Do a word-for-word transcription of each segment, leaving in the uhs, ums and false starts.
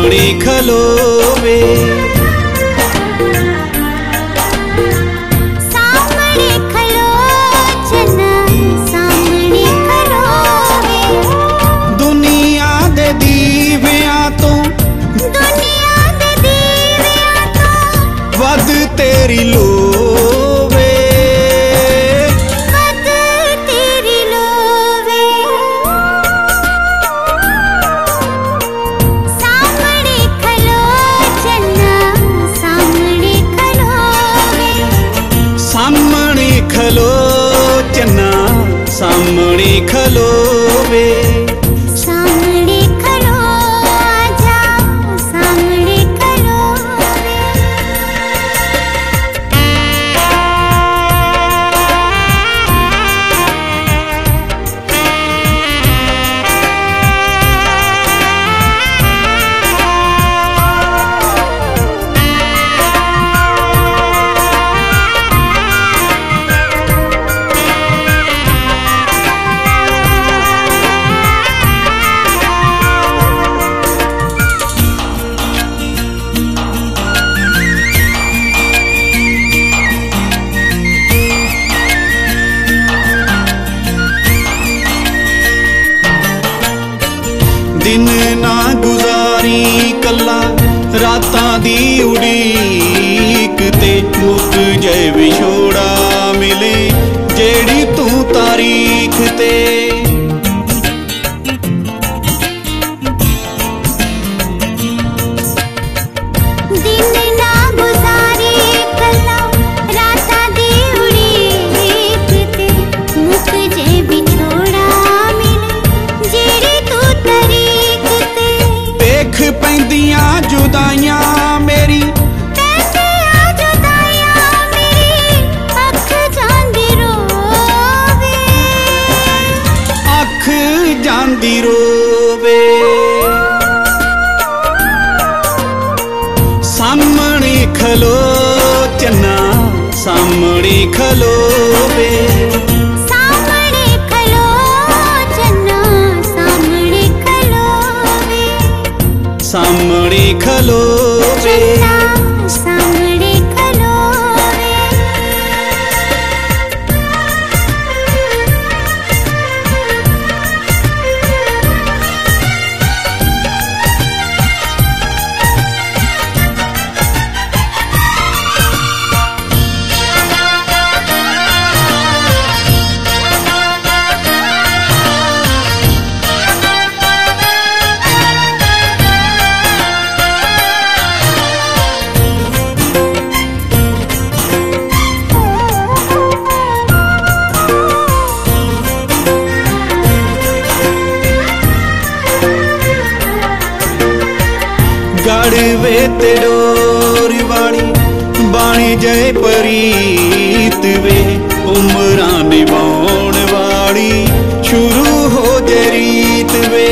सामने खलोवे। सामने खलो चन्ना सामने खलोवे। दुनिया दे दीवियां तो दुनिया दे दीवियां तो वध तेरी लोवे। वध तेरी लोवे। सामने खलो चन्ना सामने खलोवे। सामने खलो चन्ना सामने खलोवे। सामने खलो आजा सामने खलोवे। दिन ना गुजारी कला रातां दी उड़ीक ते मुक जाए विछोड़ा मिले जेड़ी तू तारीख ते। दिन ना गुजारी कला रातां दी उड़ीक ते मुक जे विछोड़ा मिले जेड़ी तू तारीख ते। देख पैंदियां जुदाइयां मेरी पैंदियां जुदाइयां मेरी अख जांदी रोवे। अख जांदी रोवे। सामने खलो चन्ना सामने खलोवे। सामने खलो चन्ना सामने खलोवे। सामने खलोवे। चन्ना सामने खलोवे। गड़वे ते डोर वाली बाणी जय परीत वे उमरां निभाउण वाली शुरू हो जे रीत वे।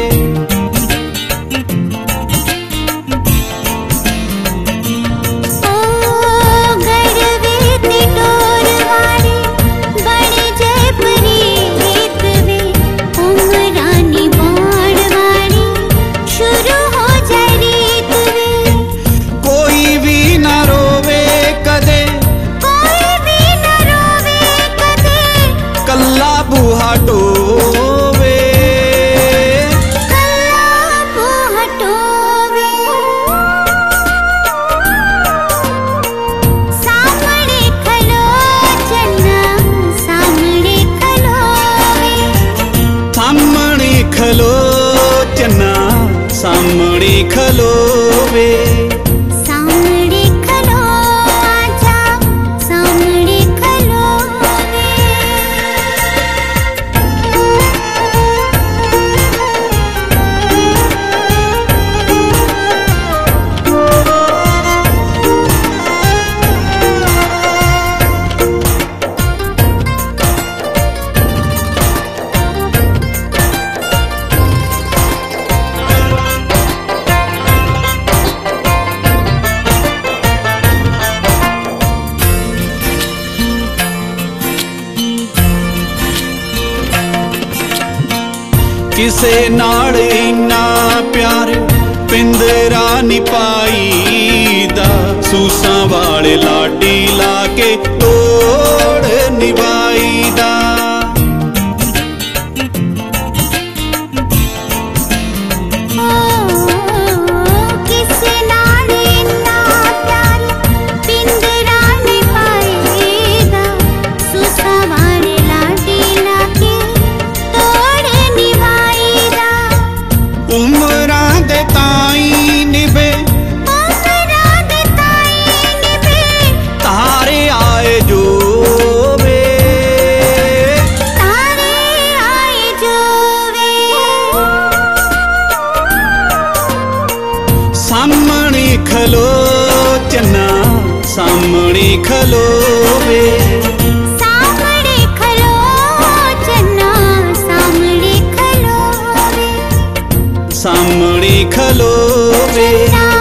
ओ गड़वे ते डोर वाली बड़ी जय परीत वे उमरां निभाउण वाली शुरू हो जाए रीत वे। कोई भी ना रोवे कदे कोई भी न रोवे कदे कल्ला बूहा टोवे। कल्ला बूहा टोवे। सामने खलो चन्ना सामने खलोवे। सामने खलो चन्ना सामने खलोवे। सामने खलो आजा सामने खलोवे। किसे नाल इन्ना प्यार पिंजरा नी पाईदा, सूसां वाले लाडी लाके तोड़ निभाईदा। सामने खलो चन्ना, सामने खलो वे, सामने खलो चन्ना, सामने खलो वे, सामने खलो वे।